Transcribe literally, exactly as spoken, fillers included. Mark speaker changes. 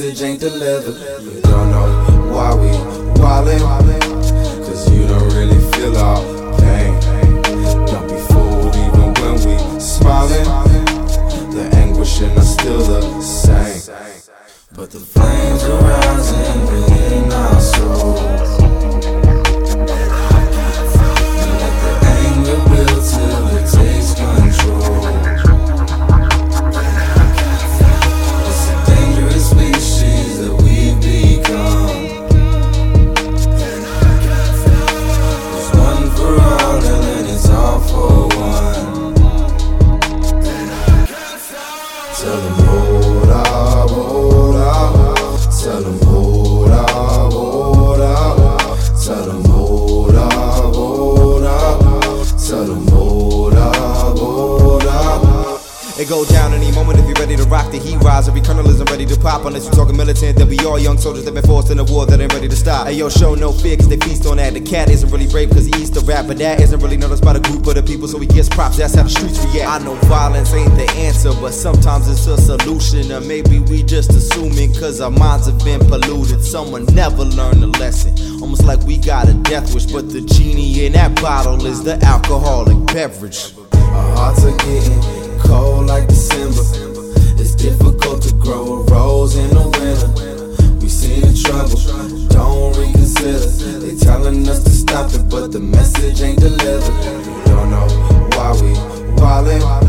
Speaker 1: message ain't delivered. You don't know why we wildin', cause you don't really feel our pain. Don't be fooled even when we smiling. The anguish in us still the same, but the flames are rising within our souls. Let the anger build till it takes control. It's a dangerous species that we've become. There's one for all and then it's all for one. Tell them hold up, hold up. Tell them hold up, hold up. Tell them hold up, hold up. Tell them hold up, hold up.
Speaker 2: It go down any moment if you're ready to rock the heat rise. Every colonel isn't ready to pop unless you're talking militant. Then we all young soldiers that been forced in a war that ain't ready to stop. Hey yo, show no fear cause they feast on that. The cat isn't really brave cause he eats the rap, but that isn't really noticed by the group of the people, so he gets props. That's how the streets react. I know violence ain't the answer, but sometimes it's a solution. Or maybe we just assuming cause our minds have been polluted. Someone never learned a lesson, almost like we got a death wish, but the genie in that bottle is the alcoholic beverage.
Speaker 1: Our hearts are getting cold like December. It's difficult to grow a rose in the winter. We seen the trouble, don't reconsider. They telling us to stop it, but the message ain't delivered. You don't know why we wildin'.